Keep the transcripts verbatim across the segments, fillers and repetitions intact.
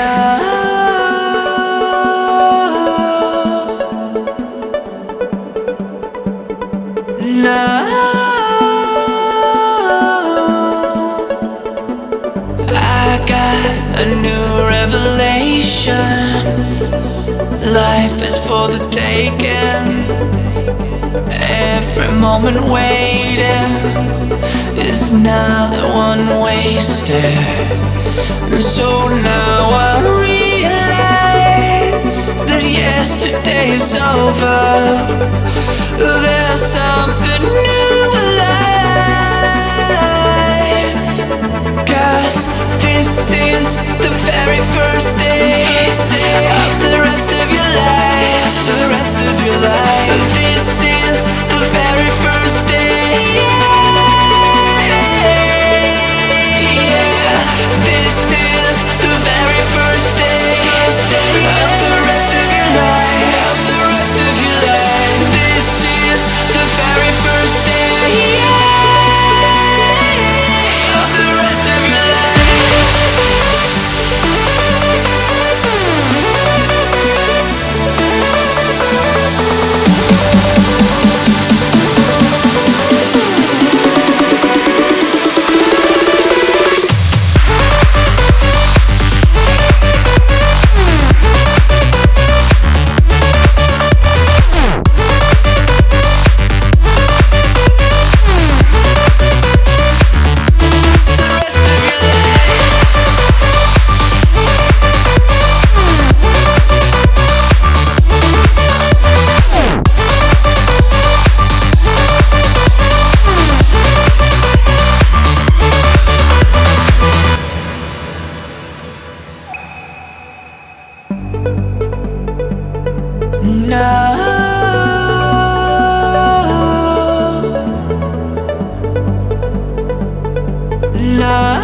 Now I got a new revelation. Life is for the taking. Every moment waiting is now the one wasted. And so now I realize that yesterday is over. There's something new alive. 'Cause this is the very first day of the rest of your life. The rest of your life. This is the very first day. Yeah. This is the very first day of the rest of your life. Of the rest of your life. This is the very first day of the rest of your life. Now, now,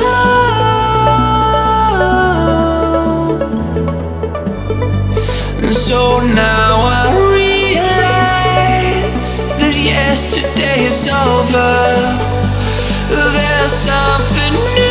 so now I realize that yesterday is over. There's something new.